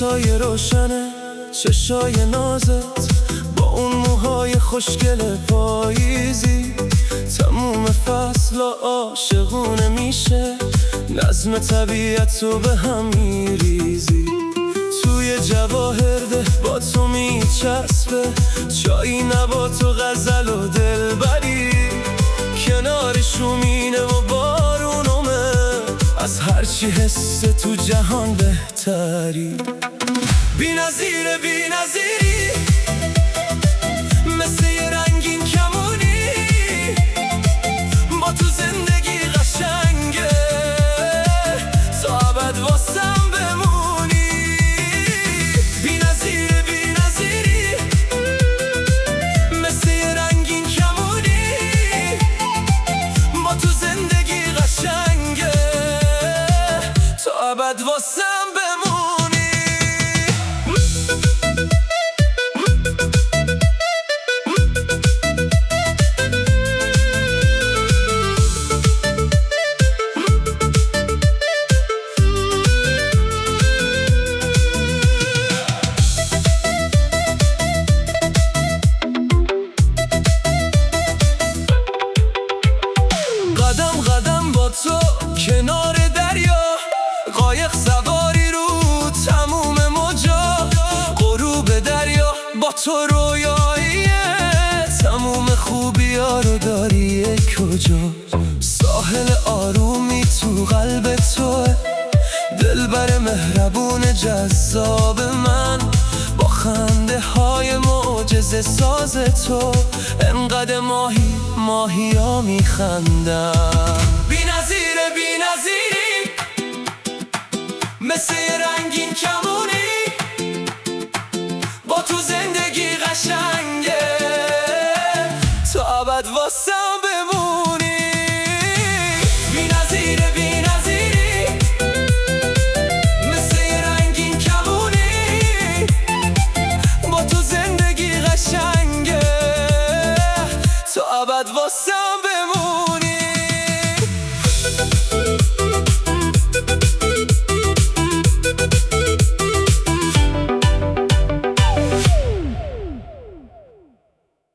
لباسای روشنه، چشای نازت با اون موهای خوشگل پاییزی، تموم فصل عاشقونه میشه، نظم طبیعت رو به هم میریزی. توی جواهرده با تو میچسبه، چایی نبات و غزل و دلبری، کنار شومینه و بارونمه، از هرچی حس تو جهان بهتری. بی نظیره بی نظیری، مثل یه رنگین کمونی، با تو زندگی قشنگه، تا ابد واسم بمونی. بی نظیره بی نظیری، مثل یه رنگین کمونی، با تو زندگی قشنگه، تا ابد واسم بمونی. قدم قدم با تو کنار دریا، قایق سواری رو تموم موجا، غروب دریا با تو رویاییه، تموم خوبیا رو داری کجا. ساحل آرومی تو قلب توه، دلبر مهربون جذاب من، با خنده های معجزه ساز تو، انقدر ماهی ها میخندن. بی نظیره بی نظیری، مثل یه رنگین کمونی،